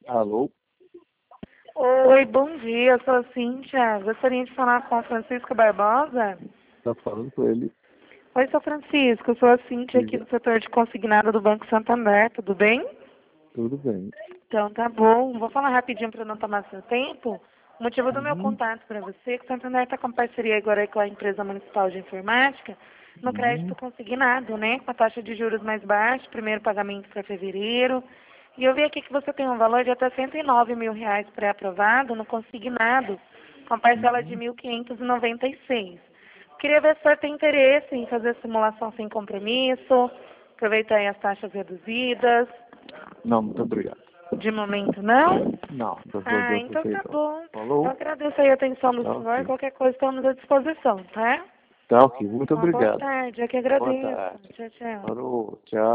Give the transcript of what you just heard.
Alô? Oi, bom dia, eu sou a Cíntia. Gostaria de falar com o Francisco Barbosa. Tá falando com ele? Oi, sou Francisco, eu sou a Cíntia aqui Diga. do setor de consignado do Banco Santander, tudo bem? Tudo bem. Então tá bom, vou falar rapidinho para não tomar seu tempo. O motivo do meu Uhum. contato para você é que o Santander está com parceria agora aí com a empresa municipal de informática no crédito Uhum. consignado, né? Com a taxa de juros mais baixa, primeiro pagamento para fevereiro. E eu vi aqui que você tem um valor de até R$ 109.000 pré-aprovado no consignado, com parcela de Uhum. 1.596. Queria ver se você tem interesse em fazer simulação sem compromisso, aproveitar aí as taxas reduzidas. Não, muito obrigado. De momento não? Não, graças a Ah, Deus então você tá então. bom. Eu Falou? agradeço aí a atenção do Tá senhor. ok. Qualquer coisa estamos à disposição, tá? Tá ok, muito Uma boa obrigado. tarde. Eu que Boa agradeço. tarde. Tchau, tchau. Falou, tchau.